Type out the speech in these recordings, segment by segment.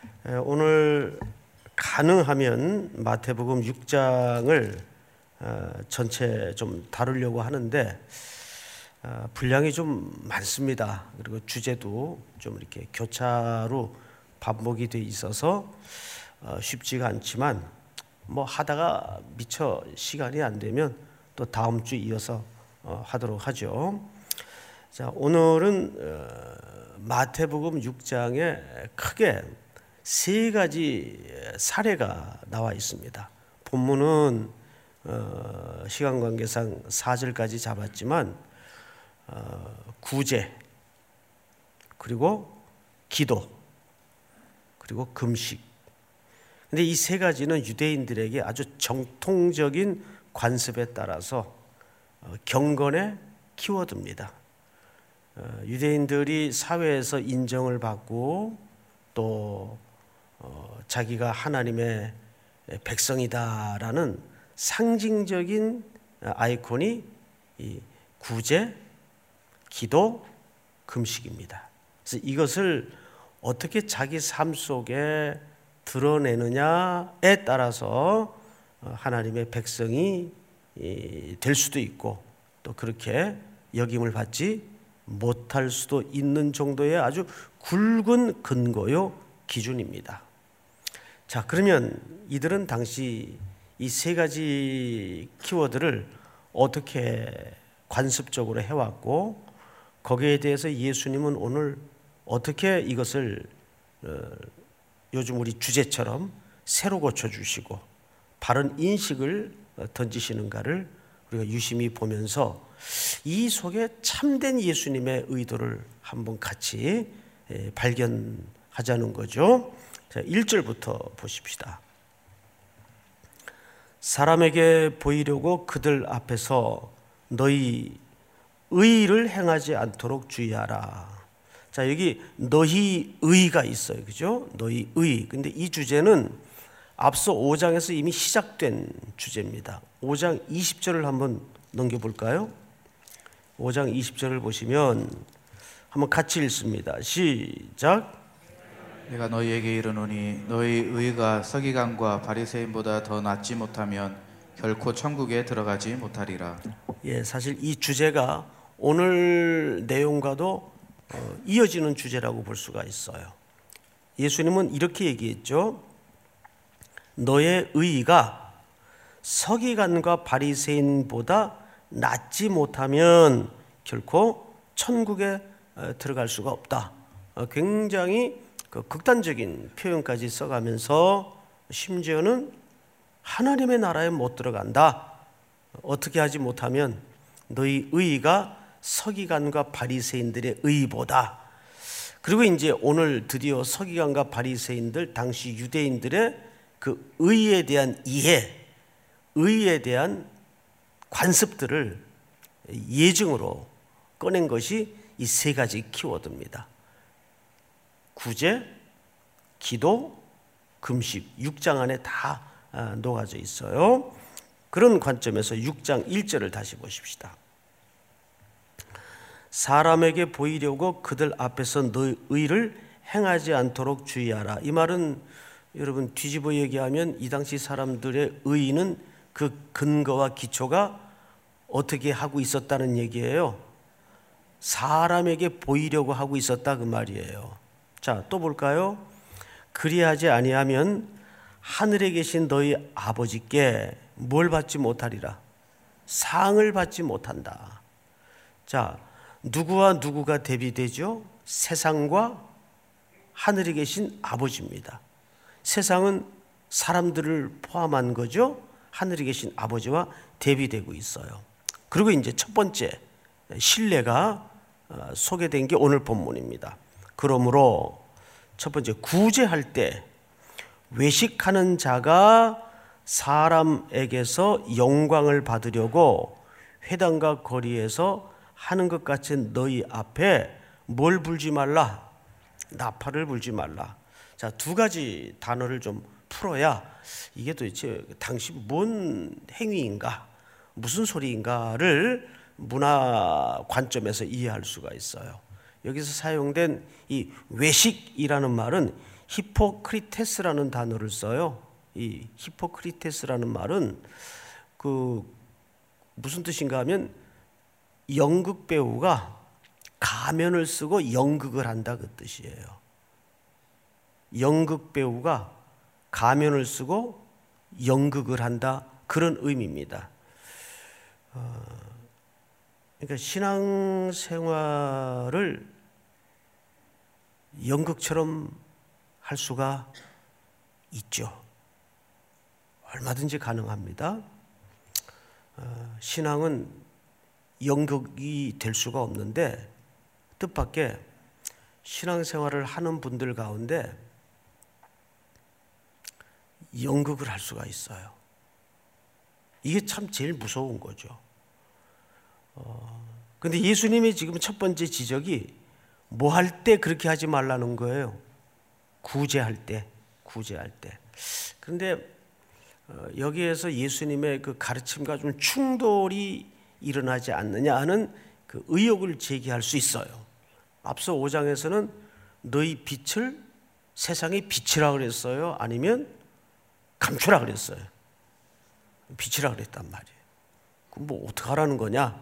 오늘 가능하면 마태복음 6장을 전체 좀 다루려고 하는데 분량이 좀 많습니다. 그리고 주제도 좀 이렇게 교차로 반복이 돼 있어서 쉽지가 않지만 뭐 하다가 미처 시간이 안 되면 또 다음 주 이어서 하도록 하죠. 자, 오늘은 마태복음 6장에 크게 세 가지 사례가 나와 있습니다. 본문은 시간 관계상 4절까지 잡았지만 구제, 그리고 기도, 그리고 금식. 근데 이 세 가지는 유대인들에게 아주 정통적인 관습에 따라서 경건의 키워드입니다. 유대인들이 사회에서 인정을 받고 또 자기가 하나님의 백성이다라는 상징적인 아이콘이 이 구제, 기도, 금식입니다. 그래서 이것을 어떻게 자기 삶 속에 드러내느냐에 따라서 하나님의 백성이 될 수도 있고 또 그렇게 여김을 받지 못할 수도 있는 정도의 아주 굵은 근거요 기준입니다. 자, 그러면 이들은 당시 이 세 가지 키워드를 어떻게 관습적으로 해왔고 거기에 대해서 예수님은 오늘 어떻게 이것을 요즘 우리 주제처럼 새로 고쳐주시고 바른 인식을 던지시는가를 우리가 유심히 보면서 이 속에 참된 예수님의 의도를 한번 같이 발견하자는 거죠. 자, 1절부터 보십시다. 사람에게 보이려고 그들 앞에서 너희 의를 행하지 않도록 주의하라. 자, 여기 너희 의가 있어요. 그죠? 너희 의. 근데 이 주제는 앞서 5장에서 이미 시작된 주제입니다. 5장 20절을 한번 넘겨볼까요? 5장 20절을 보시면 한번 같이 읽습니다. 시작. 내가 너희에게 이르노니 너희 의가 서기관과 바리새인보다 더 낫지 못하면 결코 천국에 들어가지 못하리라. 예, 사실 이 주제가 오늘 내용과도 이어지는 주제라고 볼 수가 있어요. 예수님은 이렇게 얘기했죠. 너의 의가 서기관과 바리새인보다 낫지 못하면 결코 천국에 들어갈 수가 없다. 굉장히 극단적인 표현까지 써가면서 심지어는 하나님의 나라에 못 들어간다. 어떻게 하지 못하면 너희 의가 서기관과 바리새인들의 의보다. 그리고 이제 오늘 드디어 서기관과 바리새인들 당시 유대인들의 그 의에 대한 이해, 의에 대한 관습들을 예증으로 꺼낸 것이 이 세 가지 키워드입니다. 구제, 기도, 금식 6장 안에 다 녹아져 있어요. 그런 관점에서 6장 1절을 다시 보십시다. 사람에게 보이려고 그들 앞에서 너의 의를 행하지 않도록 주의하라. 이 말은 여러분 뒤집어 얘기하면 이 당시 사람들의 의는 그 근거와 기초가 어떻게 하고 있었다는 얘기예요. 사람에게 보이려고 하고 있었다 그 말이에요. 자, 또 볼까요? 그리하지 아니하면 하늘에 계신 너희 아버지께 뭘 받지 못하리라? 상을 받지 못한다. 자, 누구와 누구가 대비되죠? 세상과 하늘에 계신 아버지입니다. 세상은 사람들을 포함한 거죠. 하늘에 계신 아버지와 대비되고 있어요. 그리고 이제 첫 번째 신뢰가 소개된 게 오늘 본문입니다. 그러므로 첫 번째 구제할 때 외식하는 자가 사람에게서 영광을 받으려고 회당과 거리에서 하는 것 같이 너희 앞에 뭘 불지 말라? 나팔을 불지 말라. 자, 두 가지 단어를 좀 풀어야 이게 도대체 당시 뭔 행위인가, 무슨 소리인가를 문화 관점에서 이해할 수가 있어요. 여기서 사용된 이 외식이라는 말은 히포크리테스라는 단어를 써요. 이 히포크리테스라는 말은 무슨 뜻인가 하면 연극 배우가 가면을 쓰고 연극을 한다 그 뜻이에요. 연극 배우가 가면을 쓰고 연극을 한다 그런 의미입니다. 그러니까 신앙생활을 연극처럼 할 수가 있죠. 얼마든지 가능합니다. 신앙은 연극이 될 수가 없는데 뜻밖의 신앙생활을 하는 분들 가운데 연극을 할 수가 있어요. 이게 참 제일 무서운 거죠. 근데 예수님이 지금 첫 번째 지적이 뭐 할 때 그렇게 하지 말라는 거예요. 구제할 때. 그런데 여기에서 예수님의 그 가르침과 좀 충돌이 일어나지 않느냐 하는 그 의혹을 제기할 수 있어요. 앞서 5장에서는 너희 빛을 세상에 비치라 그랬어요? 아니면 감추라 그랬어요? 비치라 그랬단 말이에요. 그럼 뭐 어떻게 하라는 거냐?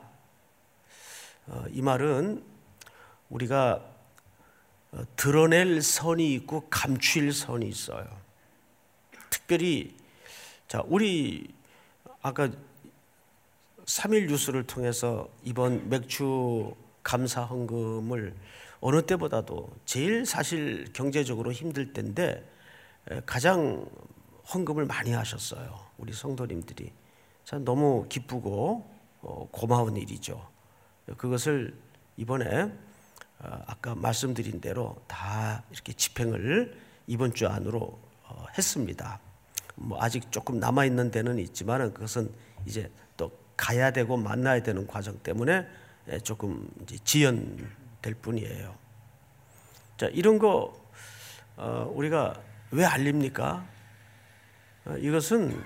이 말은 우리가 드러낼 선이 있고 감출 선이 있어요. 특별히 우리 아까 3일 뉴스를 통해서 이번 맥주 감사 헌금을 어느 때보다도 제일 사실 경제적으로 힘들 때인데 가장 헌금을 많이 하셨어요. 우리 성도님들이. 참 너무 기쁘고 고마운 일이죠. 그것을 이번에 아까 말씀드린 대로 다 이렇게 집행을 이번 주 안으로 했습니다. 뭐 아직 조금 남아 있는 데는 있지만 그것은 이제 또 가야 되고 만나야 되는 과정 때문에 조금 이제 지연될 뿐이에요. 자, 이런 거 우리가 왜 알립니까? 이것은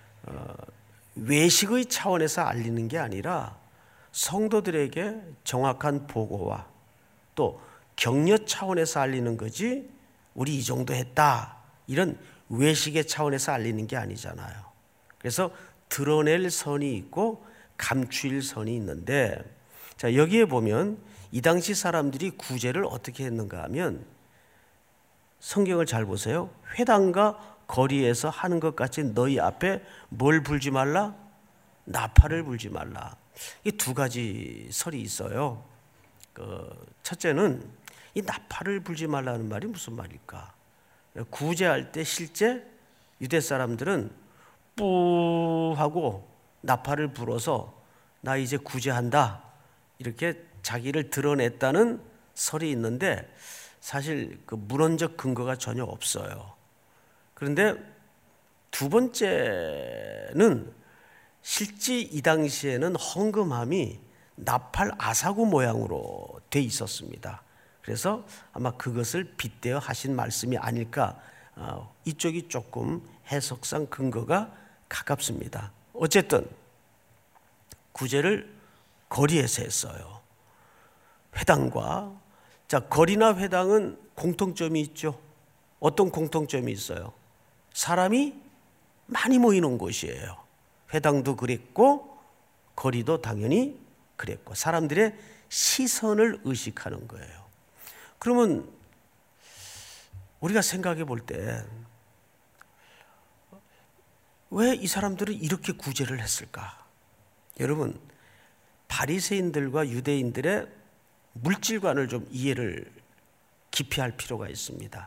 외식의 차원에서 알리는 게 아니라 성도들에게 정확한 보고와 또 격려 차원에서 알리는 거지 우리 이 정도 했다 이런 외식의 차원에서 알리는 게 아니잖아요. 그래서 드러낼 선이 있고 감출 선이 있는데 자, 여기에 보면 이 당시 사람들이 구제를 어떻게 했는가 하면 성경을 잘 보세요. 회당과 거리에서 하는 것 같이 너희 앞에 뭘 불지 말라? 나팔을 불지 말라. 이 두 가지 설이 있어요. 첫째는 이 나팔을 불지 말라는 말이 무슨 말일까? 구제할 때 실제 유대 사람들은 뿌 하고 나팔을 불어서 나 이제 구제한다 이렇게 자기를 드러냈다는 설이 있는데 사실 그 문헌적 근거가 전혀 없어요. 그런데 두 번째는 실제 이 당시에는 헌금함이 나팔 아사구 모양으로 돼 있었습니다. 그래서 아마 그것을 빗대어 하신 말씀이 아닐까. 이쪽이 조금 해석상 근거가 가깝습니다. 어쨌든 구제를 거리에서 했어요. 회당과 거리나 회당은 공통점이 있죠. 어떤 공통점이 있어요? 사람이 많이 모이는 곳이에요. 회당도 그랬고 거리도 당연히 그랬고 사람들의 시선을 의식하는 거예요. 그러면 우리가 생각해 볼 때 왜 이 사람들은 이렇게 구제를 했을까? 여러분, 바리새인들과 유대인들의 물질관을 좀 이해를 깊이 할 필요가 있습니다.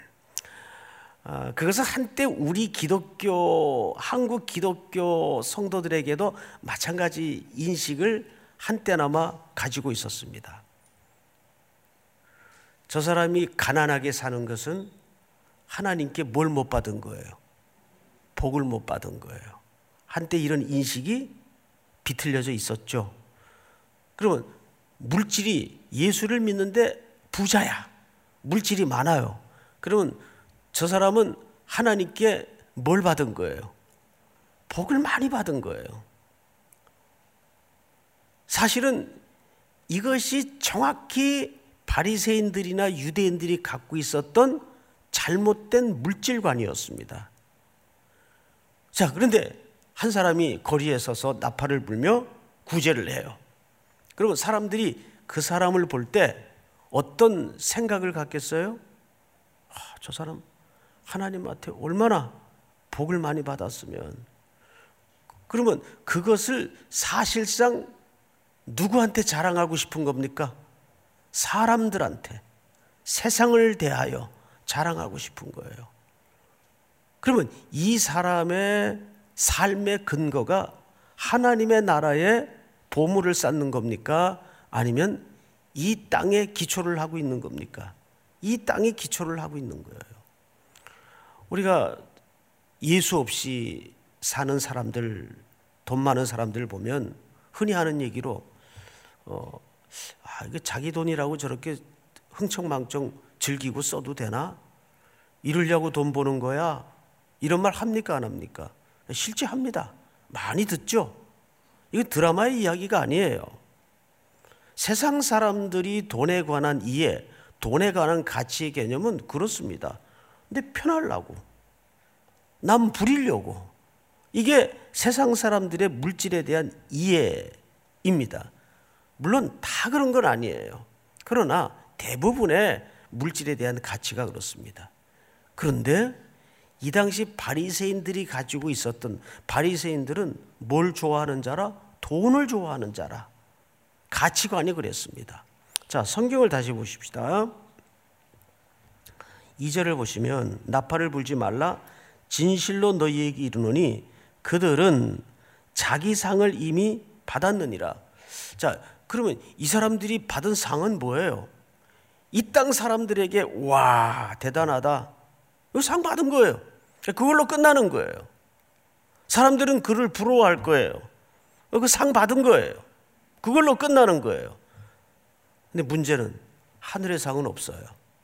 그것은 한때 우리 한국 기독교 성도들에게도 마찬가지 인식을 한때나마 가지고 있었습니다. 저 사람이 가난하게 사는 것은 하나님께 뭘 못 받은 거예요? 복을 못 받은 거예요. 한때 이런 인식이 비틀려져 있었죠. 그러면 물질이 예수를 믿는데 부자야. 물질이 많아요. 그러면 저 사람은 하나님께 뭘 받은 거예요? 복을 많이 받은 거예요. 사실은 이것이 정확히 바리새인들이나 유대인들이 갖고 있었던 잘못된 물질관이었습니다. 자, 그런데 한 사람이 거리에 서서 나팔을 불며 구제를 해요. 그리고 사람들이 그 사람을 볼 때 어떤 생각을 갖겠어요? 저 사람 하나님한테 얼마나 복을 많이 받았으면. 그러면 그것을 사실상 누구한테 자랑하고 싶은 겁니까? 사람들한테, 세상을 대하여 자랑하고 싶은 거예요. 그러면 이 사람의 삶의 근거가 하나님의 나라에 보물을 쌓는 겁니까? 아니면 이 땅에 기초를 하고 있는 겁니까? 이 땅에 기초를 하고 있는 거예요. 우리가 예수 없이 사는 사람들, 돈 많은 사람들 보면 흔히 하는 얘기로 이게 자기 돈이라고 저렇게 흥청망청 즐기고 써도 되나? 이러려고 돈 버는 거야? 이런 말 합니까? 안 합니까? 실제 합니다. 많이 듣죠? 이거 드라마의 이야기가 아니에요. 세상 사람들이 돈에 관한 이해, 돈에 관한 가치의 개념은 그렇습니다. 근데 편하려고, 남 부리려고, 이게 세상 사람들의 물질에 대한 이해입니다. 물론 다 그런 건 아니에요. 그러나 대부분의 물질에 대한 가치가 그렇습니다. 그런데 이 당시 바리새인들이 가지고 있었던, 바리새인들은 뭘 좋아하는 자라? 돈을 좋아하는 자라. 가치관이 그랬습니다. 자, 성경을 다시 보십시다. 2절을 보시면 나팔을 불지 말라 진실로 너희에게 이르노니 그들은 자기 상을 이미 받았느니라. 자, 그러면 이 사람들이 받은 상은 뭐예요? 이 땅 사람들에게 와 대단하다, 이거 상 받은 거예요. 그걸로 끝나는 거예요. 사람들은 그를 부러워할 거예요. 그 상 받은 거예요. 그걸로 끝나는 거예요. 근데 문제는 하늘의 상은 없어요.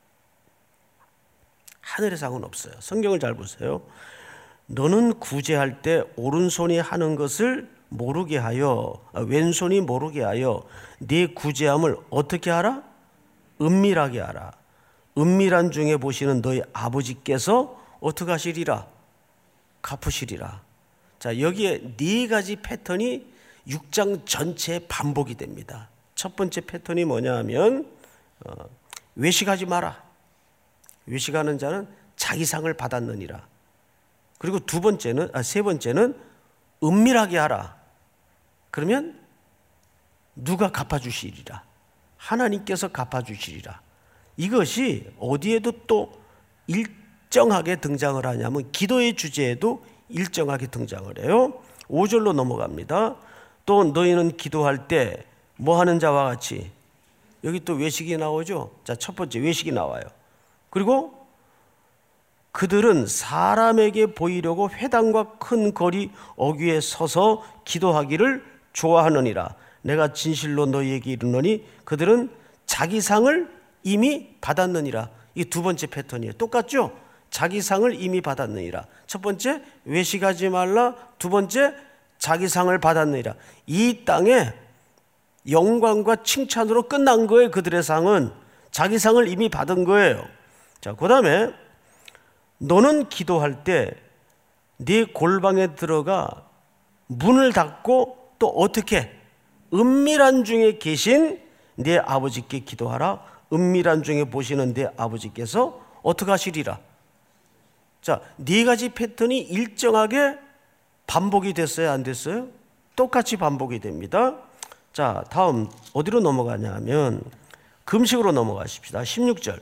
하늘의 상은 없어요. 성경을 잘 보세요. 너는 구제할 때 오른손이 하는 것을 모르게 하여, 왼손이 모르게 하여 네 구제함을 어떻게 하라? 은밀하게 하라. 은밀한 중에 보시는 너희 아버지께서 어떻게 하시리라? 갚으시리라. 자, 여기에 네 가지 패턴이 6장 전체에 반복이 됩니다. 첫 번째 패턴이 뭐냐 하면 외식하지 마라. 외식하는 자는 자기 상을 받았느니라. 그리고 세 번째는 은밀하게 하라. 그러면 누가 갚아주시리라? 하나님께서 갚아주시리라. 이것이 어디에도 또 일정하게 등장을 하냐면 기도의 주제에도 일정하게 등장을 해요. 5절로 넘어갑니다. 또 너희는 기도할 때 뭐 하는 자와 같이, 여기 또 외식이 나오죠. 자, 첫 번째 외식이 나와요. 그리고 그들은 사람에게 보이려고 회당과 큰 거리 어귀에 서서 기도하기를 좋아하느니라. 내가 진실로 너희에게 이르노니 그들은 자기 상을 이미 받았느니라. 이게 두 번째 패턴이에요. 똑같죠? 자기 상을 이미 받았느니라. 첫 번째 외식하지 말라. 두 번째 자기 상을 받았느니라. 이 땅에 영광과 칭찬으로 끝난 거예요. 그들의 상은 자기 상을 이미 받은 거예요. 자, 그 다음에 너는 기도할 때 네 골방에 들어가 문을 닫고 또 어떻게? 은밀한 중에 계신 네 아버지께 기도하라. 은밀한 중에 보시는 네 아버지께서 어떻게 하시리라. 자, 네 가지 패턴이 일정하게 반복이 됐어요? 안 됐어요? 똑같이 반복이 됩니다. 자, 다음 어디로 넘어가냐 하면 금식으로 넘어가십시다. 16절.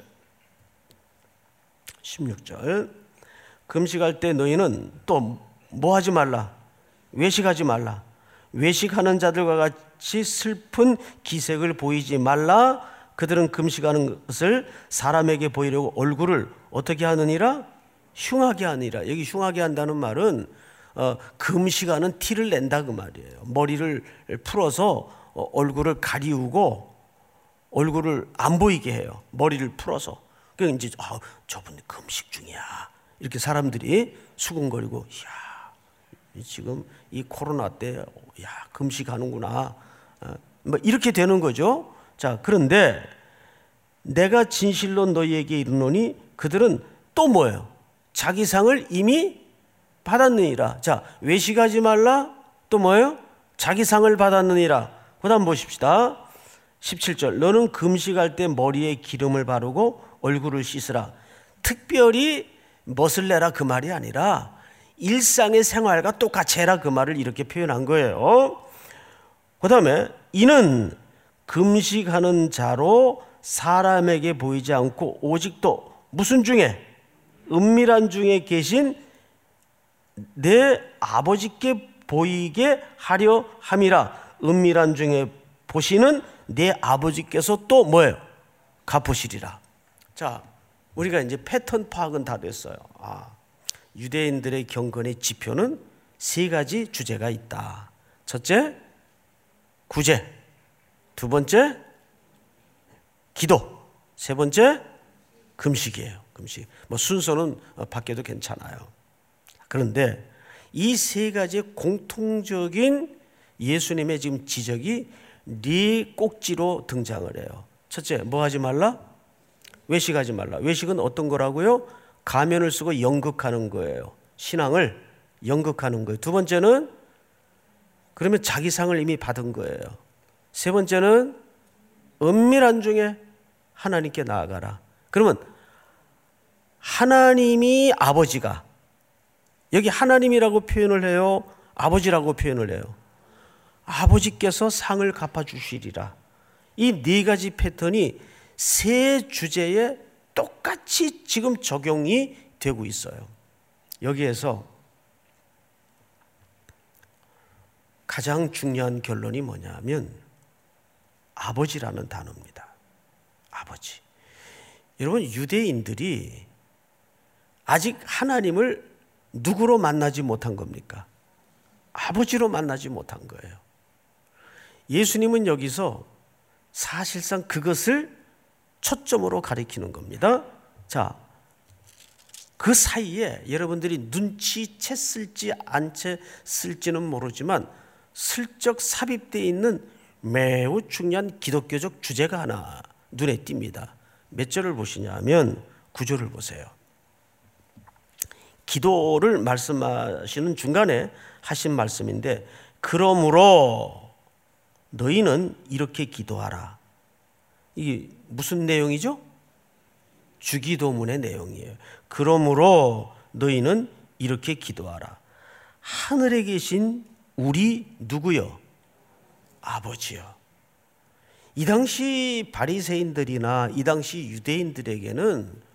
금식할 때 너희는 또 뭐 하지 말라? 외식하지 말라. 외식하는 자들과 같이 슬픈 기색을 보이지 말라. 그들은 금식하는 것을 사람에게 보이려고 얼굴을 어떻게 하느니라? 흉하게 하느니라. 여기 흉하게 한다는 말은 금식하는 티를 낸다 그 말이에요. 머리를 풀어서 얼굴을 가리우고 얼굴을 안 보이게 해요. 머리를 풀어서. 그러니까 이제 저분 금식 중이야. 이렇게 사람들이 수군거리고, 이야, 지금 이 코로나 때, 야, 금식하는구나. 뭐 이렇게 되는 거죠. 자, 그런데 내가 진실로 너희에게 이르노니 그들은 또 뭐예요? 자기 상을 이미 받았느니라. 자, 외식하지 말라. 또 뭐예요? 자기 상을 받았느니라. 그 다음 보십시다. 17절. 너는 금식할 때 머리에 기름을 바르고 얼굴을 씻으라. 특별히 멋을 내라 그 말이 아니라 일상의 생활과 똑같이 해라 그 말을 이렇게 표현한 거예요. 그 다음에 이는 금식하는 자로 사람에게 보이지 않고 오직 또 무슨 중에? 은밀한 중에 계신 내 아버지께 보이게 하려 함이라. 은밀한 중에 보시는 내 아버지께서 또 뭐예요? 갚으시리라. 자, 우리가 이제 패턴 파악은 다 됐어요. 유대인들의 경건의 지표는 세 가지 주제가 있다. 첫째, 구제. 두 번째, 기도. 세 번째, 금식이에요. 금식. 뭐 순서는 바뀌어도 괜찮아요. 그런데 이 세 가지의 공통적인 예수님의 지금 지적이 네 꼭지로 등장을 해요. 첫째, 뭐 하지 말라? 외식하지 말라. 외식은 어떤 거라고요? 가면을 쓰고 연극하는 거예요. 신앙을 연극하는 거예요. 두 번째는 그러면 자기 상을 이미 받은 거예요. 세 번째는 은밀한 중에 하나님께 나아가라. 그러면 하나님이 아버지가, 여기 하나님이라고 표현을 해요? 아버지라고 표현을 해요? 아버지께서 상을 갚아주시리라. 이 네 가지 패턴이 세 주제에 똑같이 지금 적용이 되고 있어요. 여기에서 가장 중요한 결론이 뭐냐면 아버지라는 단어입니다. 아버지. 여러분, 유대인들이 아직 하나님을 누구로 만나지 못한 겁니까? 아버지로 만나지 못한 거예요. 예수님은 여기서 사실상 그것을 초점으로 가리키는 겁니다. 자, 그 사이에 여러분들이 눈치챘을지 안 챘을지는 모르지만 슬쩍 삽입되어 있는 매우 중요한 기독교적 주제가 하나 눈에 띕니다. 몇 절을 보시냐면 9절을 보세요. 기도를 말씀하시는 중간에 하신 말씀인데, 그러므로 너희는 이렇게 기도하라. 이게 무슨 내용이죠? 주기도문의 내용이에요. 그러므로 너희는 이렇게 기도하라. 하늘에 계신 우리 누구요? 아버지요. 이 당시 바리새인들이나 이 당시 유대인들에게는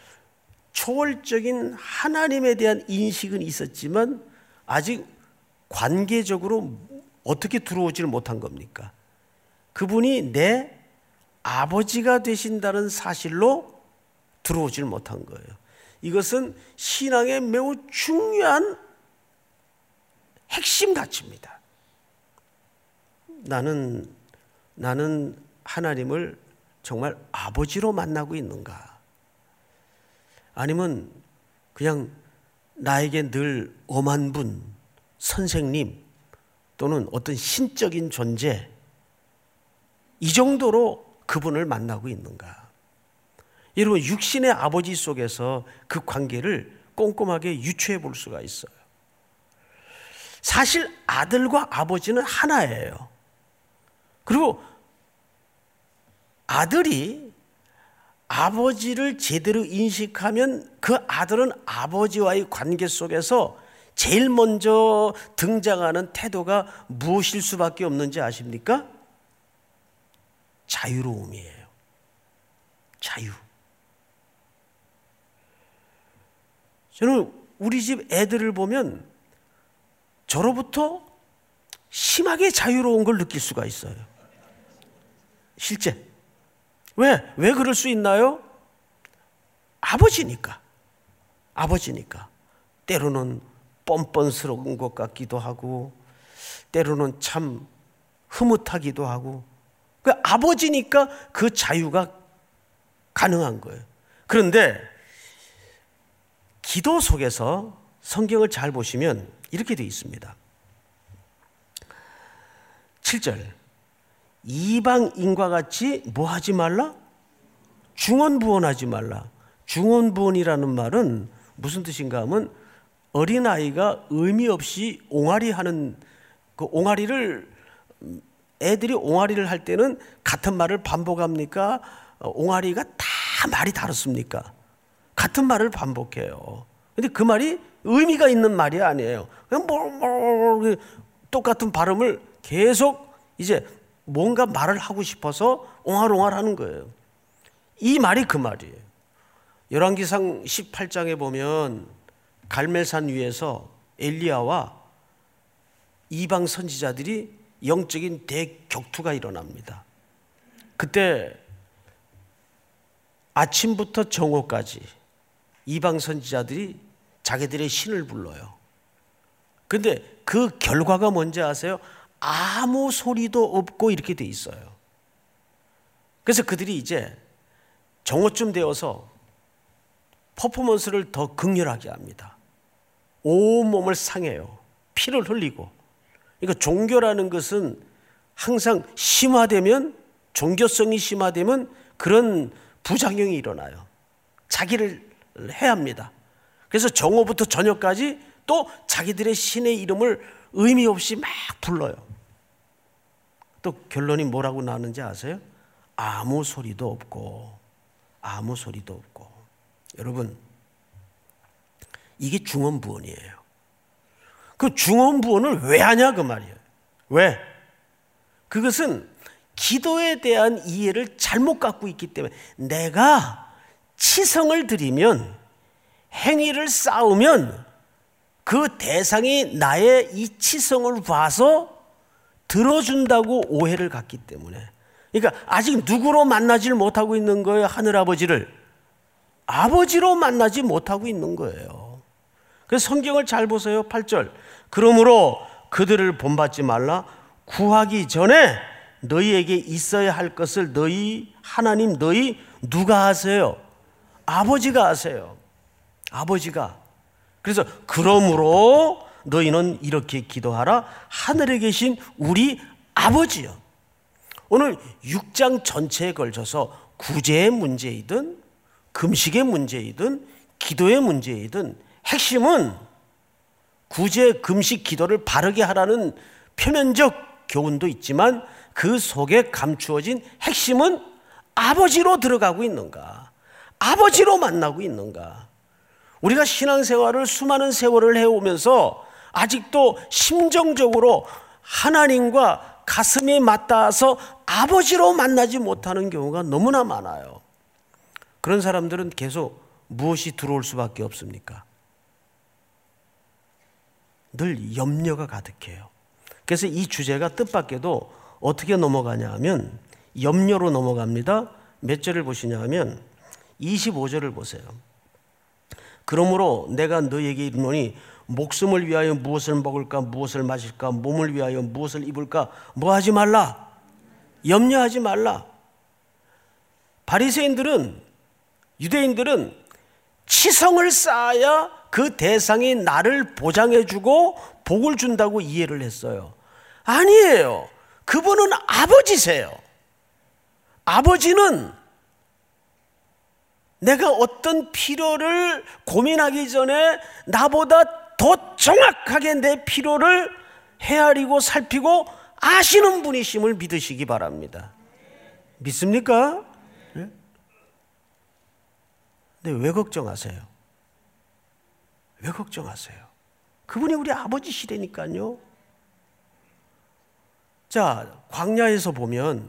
초월적인 하나님에 대한 인식은 있었지만 아직 관계적으로 어떻게 들어오지를 못한 겁니까? 그분이 내 아버지가 되신다는 사실로 들어오질 못한 거예요. 이것은 신앙의 매우 중요한 핵심 가치입니다. 나는 하나님을 정말 아버지로 만나고 있는가? 아니면 그냥 나에게 늘 엄한 분, 선생님 또는 어떤 신적인 존재, 이 정도로 그분을 만나고 있는가? 여러분, 육신의 아버지 속에서 그 관계를 꼼꼼하게 유추해 볼 수가 있어요. 사실 아들과 아버지는 하나예요. 그리고 아들이 아버지를 제대로 인식하면 그 아들은 아버지와의 관계 속에서 제일 먼저 등장하는 태도가 무엇일 수밖에 없는지 아십니까? 자유로움이에요. 자유. 저는 우리 집 애들을 보면 저로부터 심하게 자유로운 걸 느낄 수가 있어요. 실제. 왜 그럴 수 있나요? 아버지니까. 때로는 뻔뻔스러운 것 같기도 하고, 때로는 참 흐뭇하기도 하고. 그 아버지니까 그 자유가 가능한 거예요. 그런데 기도 속에서 성경을 잘 보시면 이렇게 되어 있습니다. 7절. 이방인과 같이 뭐 하지 말라? 중언부언하지 말라. 중언부언이라는 말은 무슨 뜻인가 하면 어린아이가 의미 없이 옹알이 하는 그 옹알이를 애들이 옹알이를 할 때는 같은 말을 반복합니까? 옹알이가 다 말이 다릅습니까? 같은 말을 반복해요. 근데 그 말이 의미가 있는 말이 아니에요. 그냥 똑같은 발음을 계속 이제 뭔가 말을 하고 싶어서 옹알옹알 하는 거예요. 이 말이 그 말이에요. 열왕기상 18장에 보면 갈멜산 위에서 엘리야와 이방 선지자들이 영적인 대격투가 일어납니다. 그때 아침부터 정오까지 이방 선지자들이 자기들의 신을 불러요. 근데 그 결과가 뭔지 아세요? 아무 소리도 없고 이렇게 돼 있어요. 그래서 그들이 이제 정오쯤 되어서 퍼포먼스를 더 극렬하게 합니다. 온몸을 상해요. 피를 흘리고. 그러니까 종교라는 것은 항상 심화되면, 종교성이 심화되면 그런 부작용이 일어나요. 자기를 해합니다. 그래서 정오부터 저녁까지 또 자기들의 신의 이름을 의미 없이 막 불러요. 또 결론이 뭐라고 나오는지 아세요? 아무 소리도 없고, 아무 소리도 없고. 여러분, 이게 중언부언이에요. 그 중언부언을 왜 하냐 그 말이에요. 왜? 그것은 기도에 대한 이해를 잘못 갖고 있기 때문에 내가 치성을 드리면, 행위를 쌓으면 그 대상이 나의 이 치성을 봐서 들어준다고 오해를 갖기 때문에. 그러니까 아직 누구로 만나질 못하고 있는 거예요. 하늘아버지를 아버지로 만나지 못하고 있는 거예요. 그래서 성경을 잘 보세요. 8절. 그러므로 그들을 본받지 말라. 구하기 전에 너희에게 있어야 할 것을 너희 하나님 너희 누가 아세요? 아버지가 아세요. 아버지가. 그래서 그러므로 너희는 이렇게 기도하라. 하늘에 계신 우리 아버지요. 오늘 6장 전체에 걸쳐서 구제의 문제이든 금식의 문제이든 기도의 문제이든 핵심은 구제, 금식, 기도를 바르게 하라는 표면적 교훈도 있지만 그 속에 감추어진 핵심은 아버지로 들어가고 있는가, 아버지로 만나고 있는가. 우리가 신앙생활을 수많은 세월을 해오면서 아직도 심정적으로 하나님과 가슴에 맞닿아서 아버지로 만나지 못하는 경우가 너무나 많아요. 그런 사람들은 계속 무엇이 들어올 수밖에 없습니까? 늘 염려가 가득해요. 그래서 이 주제가 뜻밖에도 어떻게 넘어가냐 하면 염려로 넘어갑니다. 몇 절을 보시냐 하면 25절을 보세요. 그러므로 내가 너희에게 이르노니 목숨을 위하여 무엇을 먹을까 무엇을 마실까 몸을 위하여 무엇을 입을까 뭐 하지 말라. 염려하지 말라. 바리새인들은 유대인들은 치성을 쌓아야 그 대상이 나를 보장해주고 복을 준다고 이해를 했어요. 아니에요. 그분은 아버지세요. 아버지는 내가 어떤 필요를 고민하기 전에 나보다 더 정확하게 내 필요를 헤아리고 살피고 아시는 분이심을 믿으시기 바랍니다. 믿습니까? 네? 근데 왜 걱정하세요? 왜 걱정하세요? 그분이 우리 아버지시라니까요. 자, 광야에서 보면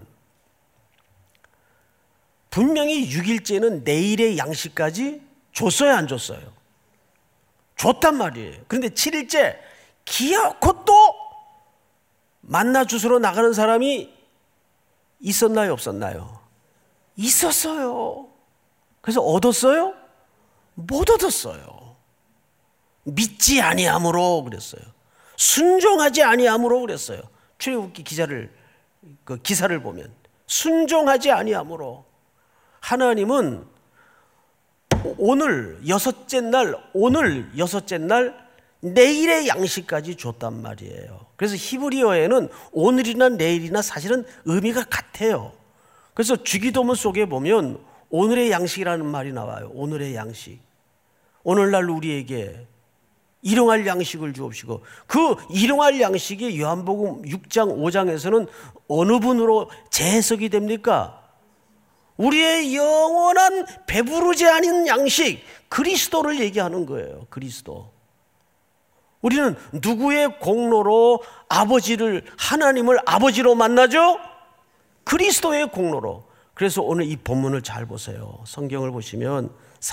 분명히 6일째는 내일의 양식까지 줬어요, 안 줬어요? 줬단 말이에요. 그런데 7일째 기어코 또 만나 주스러 나가는 사람이 있었나요, 없었나요? 있었어요. 그래서 얻었어요? 못 얻었어요. 믿지 아니함으로 그랬어요. 순종하지 아니함으로 그랬어요. 출애굽기 그 기사를 보면 순종하지 아니함으로. 하나님은 오늘 여섯째 날 내일의 양식까지 줬단 말이에요. 그래서 히브리어에는 오늘이나 내일이나 사실은 의미가 같아요. 그래서 주기도문 속에 보면 오늘의 양식이라는 말이 나와요. 오늘의 양식. 오늘날 우리에게 일용할 양식을 주옵시고, 그 일용할 양식이 요한복음 6장 5장에서는 어느 분으로 재해석이 됩니까? 우리의 영원한 배부르지 않은 양식, 그리스도를 얘기하는 거예요. 그리스도. 우리는 누구의 공로로 하나님을 아버지로 만나죠? 그리스도의 공로로. 그래서 오늘 이 본문을 잘 보세요. 성경을 보시면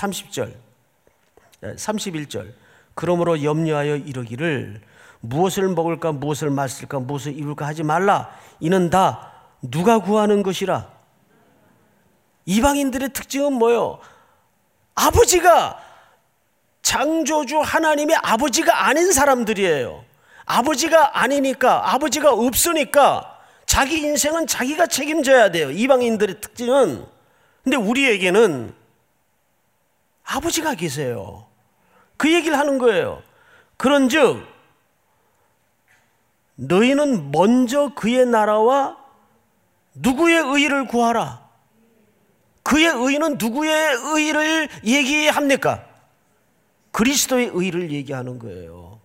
31절. 그러므로 염려하여 이르기를 무엇을 먹을까, 무엇을 마실까, 무엇을 입을까 하지 말라. 이는 다 누가 구하는 것이라. 이방인들의 특징은 뭐예요? 아버지가, 창조주 하나님의 아버지가 아닌 사람들이에요. 아버지가 아니니까, 아버지가 없으니까 자기 인생은 자기가 책임져야 돼요. 이방인들의 특징은. 근데 우리에게는 아버지가 계세요. 그 얘기를 하는 거예요. 그런즉 너희는 먼저 그의 나라와 누구의 의를 구하라. 그의 의는 누구의 의를 얘기합니까? 그리스도의 의를 얘기하는 거예요.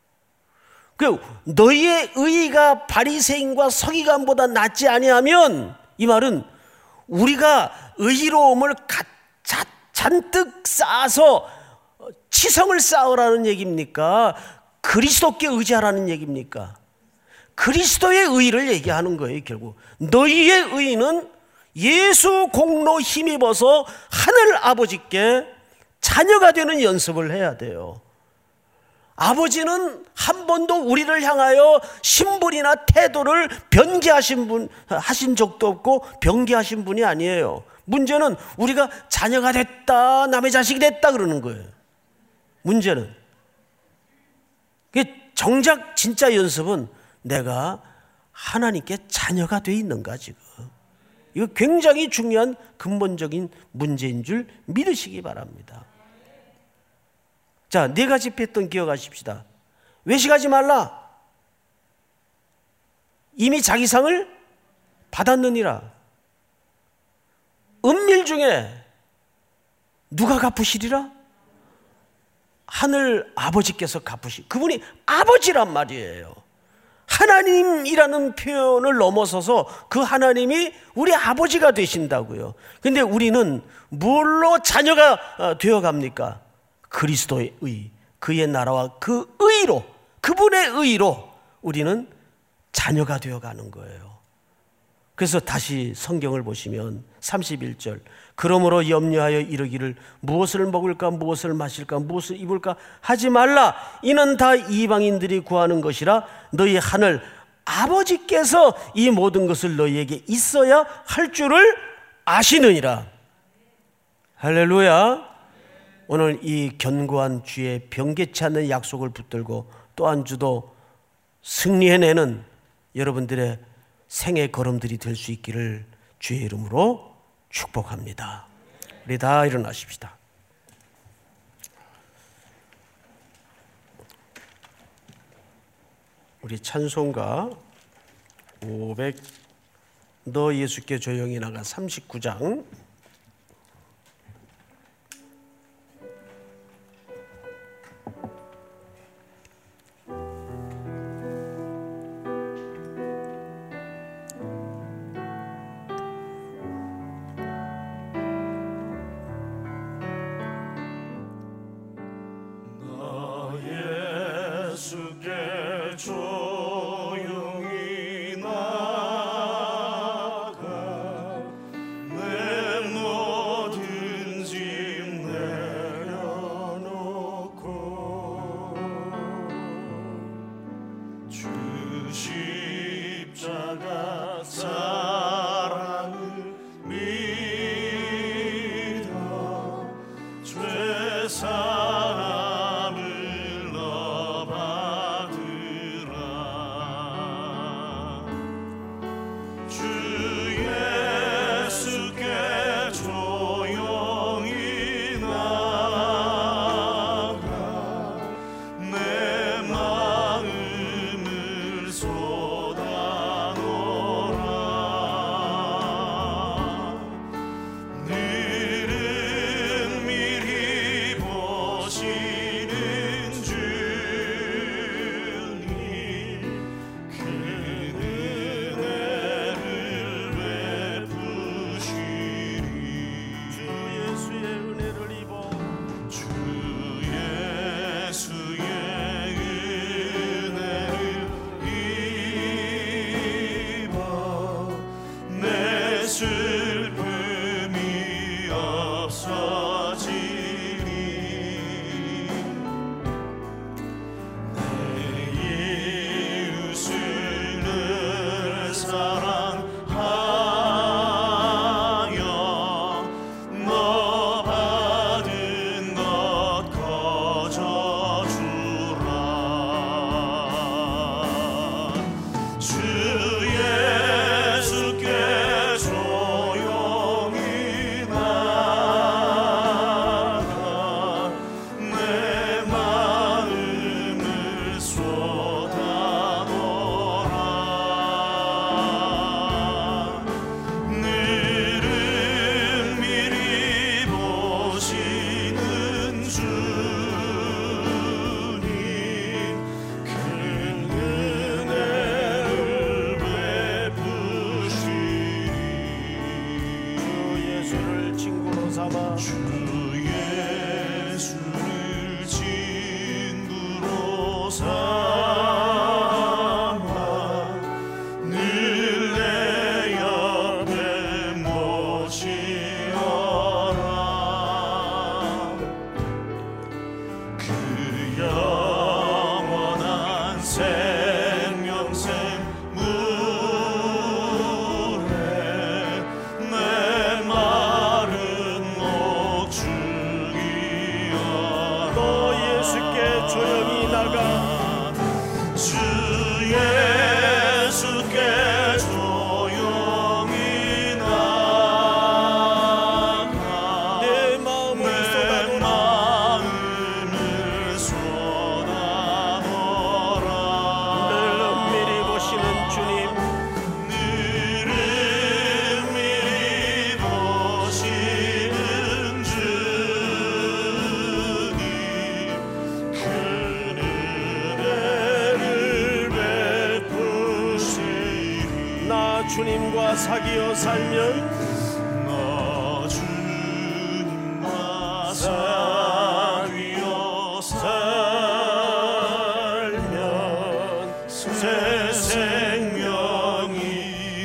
너희의 의가 바리새인과 서기관보다 낫지 아니하면, 이 말은 우리가 의로움을 잔뜩 쌓아서 치성을 쌓으라는 얘기입니까? 그리스도께 의지하라는 얘기입니까? 그리스도의 의를 얘기하는 거예요. 결국 너희의 의는 예수 공로 힘입어서 하늘 아버지께 자녀가 되는 연습을 해야 돼요. 아버지는 한 번도 우리를 향하여 신분이나 태도를 하신 적도 없고 변개하신 분이 아니에요. 문제는 우리가 자녀가 됐다, 남의 자식이 됐다 그러는 거예요. 문제는 정작 진짜 연습은 내가 하나님께 자녀가 돼 있는가 지금. 이거 굉장히 중요한 근본적인 문제인 줄 믿으시기 바랍니다. 자, 4가지 패턴 기억하십시다. 외식하지 말라. 이미 자기 상을 받았느니라. 은밀 중에 누가 갚으시리라? 하늘 아버지께서 그분이 아버지란 말이에요. 하나님이라는 표현을 넘어서서 그 하나님이 우리 아버지가 되신다고요. 근데 우리는 뭘로 자녀가 되어갑니까? 그리스도의 의, 그의 나라와 그 의로, 그분의 의로 우리는 자녀가 되어가는 거예요. 그래서 다시 성경을 보시면 31절, 그러므로 염려하여 이르기를 무엇을 먹을까, 무엇을 마실까, 무엇을 입을까 하지 말라. 이는 다 이방인들이 구하는 것이라. 너희 하늘 아버지께서 이 모든 것을 너희에게 있어야 할 줄을 아시느니라. 할렐루야. 오늘 이 견고한 주의 변개치 않는 약속을 붙들고 또 한 주도 승리해내는 여러분들의 생의 걸음들이 될 수 있기를 주의 이름으로 축복합니다. 우리 다 일어나십시다. 우리 찬송가 500 너 예수께 조용히 나가 39장 조용히 나가 내 주님과 사귀어 살면 나 주님과 사귀어 살면 새 생명이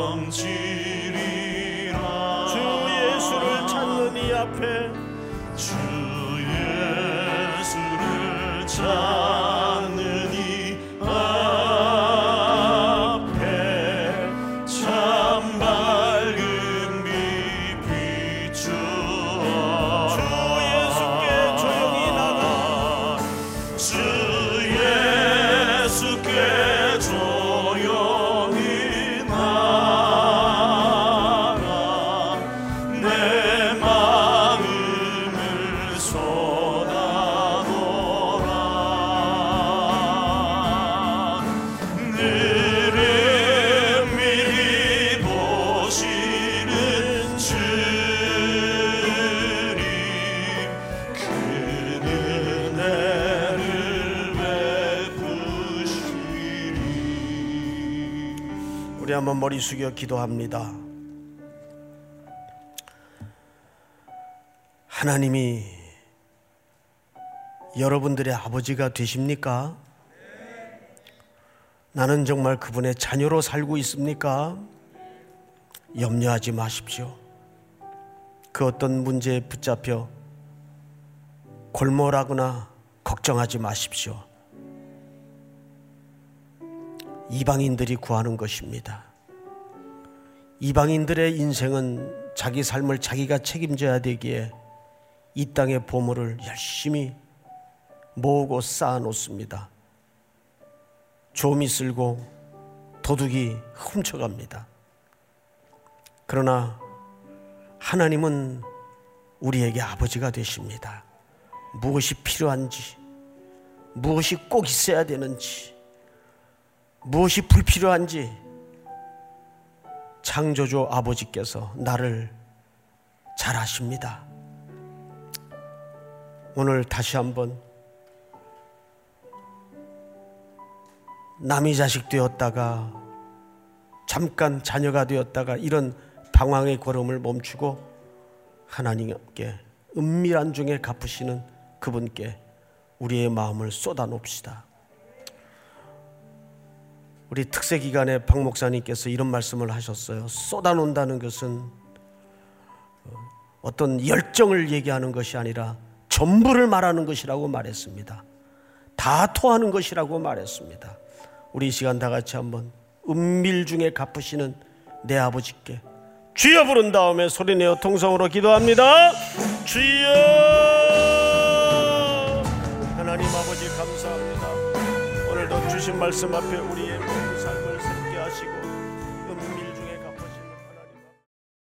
넘치리라. 주 예수를 찾는 이 앞에 주 예수를 찾는 이 앞에 참 밝은 빛 비추어 주 예수께 조용히 나가 주 예수께 조용히 나가 내 마음을 쏟아놓으라. 늘은 미리 보시는 주님 큰 은혜를 베푸시리. 우리 한번 머리 숙여 기도합니다. 하나님이 여러분들의 아버지가 되십니까? 나는 정말 그분의 자녀로 살고 있습니까? 염려하지 마십시오. 그 어떤 문제에 붙잡혀 골몰하거나 걱정하지 마십시오. 이방인들이 구하는 것입니다. 이방인들의 인생은 자기 삶을 자기가 책임져야 되기에 이 땅의 보물을 열심히 모으고 쌓아놓습니다. 좀이 쓸고 도둑이 훔쳐갑니다. 그러나 하나님은 우리에게 아버지가 되십니다. 무엇이 필요한지, 무엇이 꼭 있어야 되는지, 무엇이 불필요한지 창조주 아버지께서 나를 잘 아십니다. 오늘 다시 한번 남의 자식 되었다가 잠깐 자녀가 되었다가 이런 방황의 걸음을 멈추고 하나님께 은밀한 중에 갚으시는 그분께 우리의 마음을 쏟아놓읍시다. 우리 특세기간에 박 목사님께서 이런 말씀을 하셨어요. 쏟아놓는다는 것은 어떤 열정을 얘기하는 것이 아니라 전부를 말하는 것이라고 말했습니다. 다 토하는 것이라고 말했습니다. 우리 이 시간 다 같이 한번 은밀 중에 갚으시는 내 아버지께 주여 부른 다음에 소리내어 통성으로 기도합니다. 주여. 하나님 아버지 감사합니다. 오늘도 주신 말씀 앞에 우리의